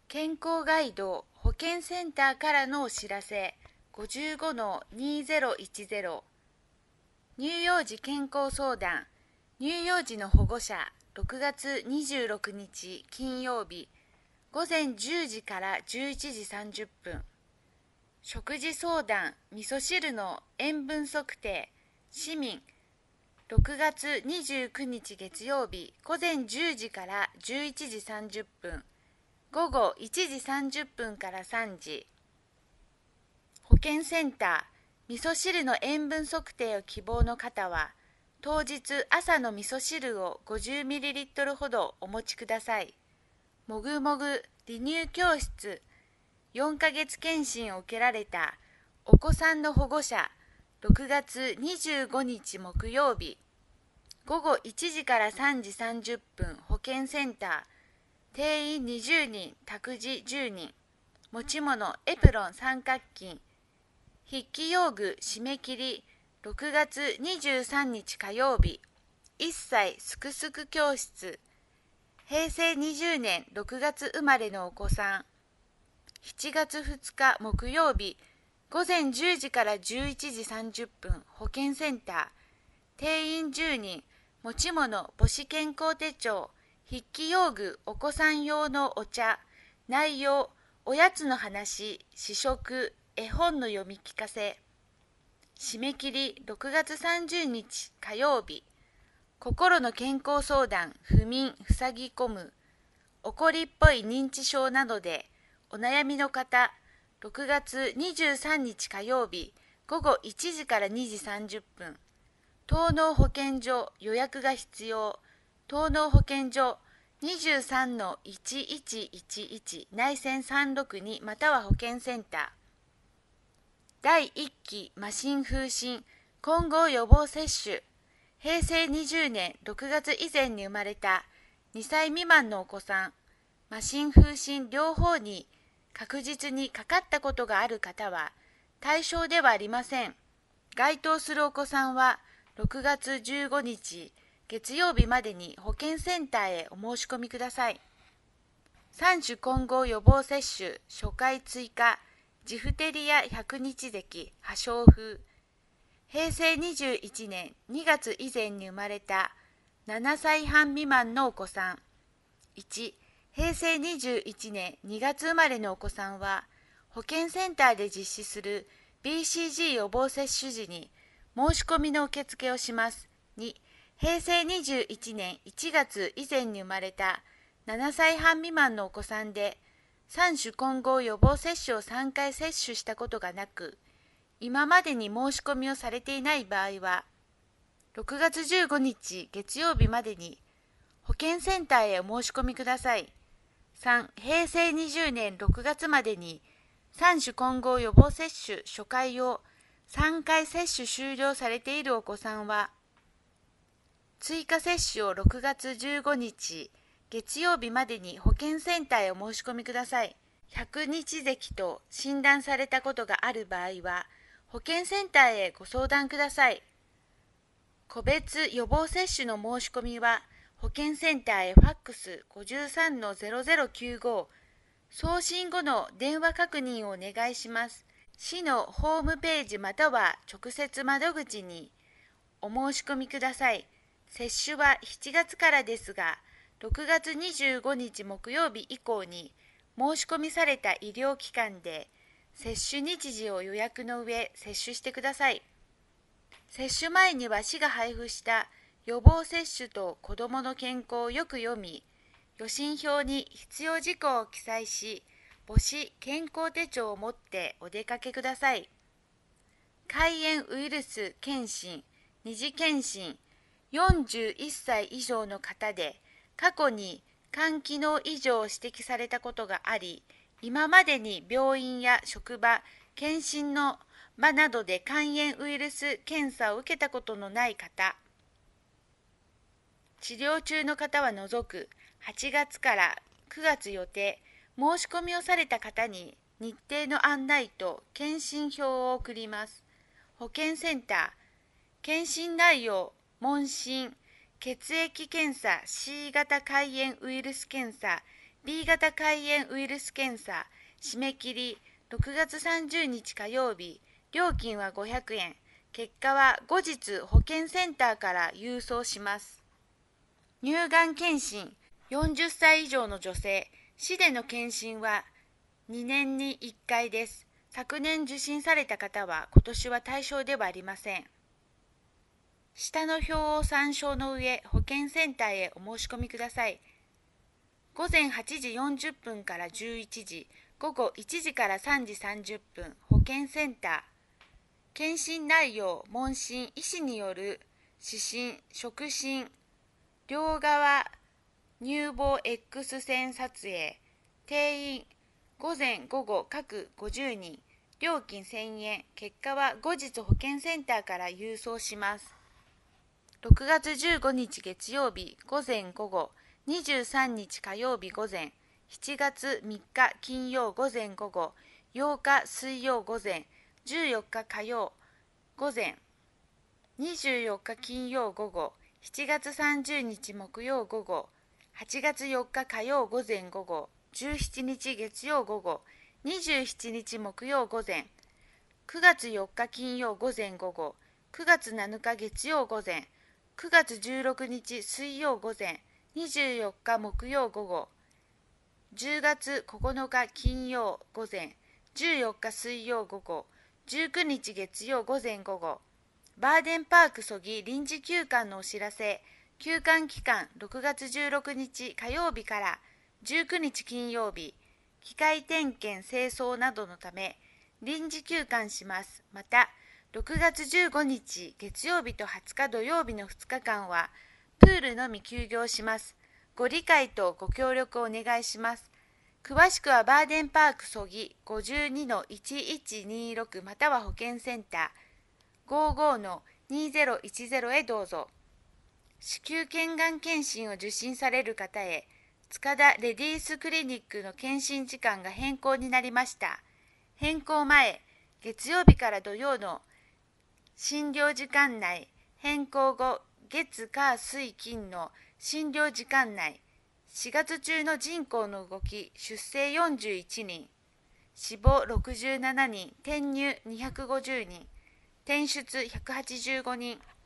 健康ガイド保健センターからのお知らせ 55-2010 乳幼児健康相談乳幼児の保護者6月26日金曜日午前10時から11時30分食事相談味噌汁の塩分測定市民6月29日月曜日午前10時から11時30分午後1時30分から3時保健センター味噌汁の塩分測定を希望の方は当日朝の味噌汁を 50ml ほどお持ちください。もぐもぐ離乳教室4ヶ月検診を受けられたお子さんの保護者6月25日木曜日午後1時から3時30分保健センター定員20人託児10人持ち物エプロン三角巾筆記用具締め切り6月23日火曜日1歳すくすく教室平成20年6月生まれのお子さん7月2日木曜日午前10時から11時30分保健センター定員10人持ち物母子健康手帳筆記用具お子さん用のお茶内容おやつの話試食絵本の読み聞かせ締め切り6月30日火曜日心の健康相談不眠塞ぎ込む怒りっぽい認知症などでお悩みの方6月23日火曜日午後1時から2時30分東農保健所予約が必要東農保健所 23-1111 内線362または保健センター第1期麻疹風疹混合予防接種平成20年6月以前に生まれた2歳未満のお子さん麻疹風疹両方に確実にかかったことがある方は対象ではありません。該当するお子さんは6月15日月曜日までに保健センターへお申し込みください。3種混合予防接種初回追加ジフテリア100日咳破傷風平成21年2月以前に生まれた7歳半未満のお子さん1平成21年2月生まれのお子さんは保健センターで実施する BCG 予防接種時に申し込みの受付をします。2平成21年1月以前に生まれた7歳半未満のお子さんで3種混合予防接種を3回接種したことがなく今までに申し込みをされていない場合は6月15日月曜日までに保健センターへお申し込みください。3平成20年6月までに3種混合予防接種初回を3回接種終了されているお子さんは追加接種を6月15日月曜日までに保健センターへお申し込みください。100日咳と診断されたことがある場合は保健センターへご相談ください。個別予防接種の申し込みは保健センターへファックス 53-0095 送信後の電話確認をお願いします。市のホームページまたは直接窓口にお申し込みください。接種は7月からですが、6月25日木曜日以降に申し込みされた医療機関で接種日時を予約の上接種してください。接種前には市が配布した予防接種と子どもの健康をよく読み、予診票に必要事項を記載し、母子健康手帳を持ってお出かけください。肝炎ウイルス検診、二次検診、41歳以上の方で、過去に肝機能異常を指摘されたことがあり、今までに病院や職場、検診の場などで肝炎ウイルス検査を受けたことのない方、治療中の方は除く8月から9月予定、申し込みをされた方に日程の案内と検診票を送ります。保健センター、検診内容、問診、血液検査 C 型肝炎ウイルス検査 B 型肝炎ウイルス検査、締め切り6月30日火曜日、料金は500円。結果は後日保健センターから郵送します。乳がん検診、40歳以上の女性、市での検診は2年に1回です。昨年受診された方は今年は対象ではありません。下の表を参照の上、保健センターへお申し込みください。午前8時40分から11時、午後1時から3時30分、保健センター。検診内容、問診、医師による視診、触診、両側乳房 X 線撮影、定員、午前午後各50人、料金1000円、結果は後日保健センターから郵送します。6月15日月曜日午前午後、23日火曜日午前、7月3日金曜午前午後、8日水曜午前、14日火曜午前、24日金曜午後、7月30日木曜午後、8月4日火曜午前午後、17日月曜午後、27日木曜午前、9月4日金曜午前午後、9月7日月曜午前、9月16日水曜午前、24日木曜午後、10月9日金曜午前、14日水曜午後、19日月曜午前午後、バーデンパーク曽木臨時休館のお知らせ、休館期間6月16日火曜日から19日金曜日、機械点検清掃などのため臨時休館します。また、6月15日月曜日と20日土曜日の2日間は、プールのみ休業します。ご理解とご協力をお願いします。詳しくはバーデンパーク曽木 52-1126 または保健センター 55-2010 へどうぞ。子宮頸がん検診を受診される方へ、塚田レディースクリニックの検診時間が変更になりました。変更前、月曜日から土曜の診療時間内、変更後、月火水金の診療時間内、4月中の人口の動き、出生41人、死亡67人、転入250人、転出185人、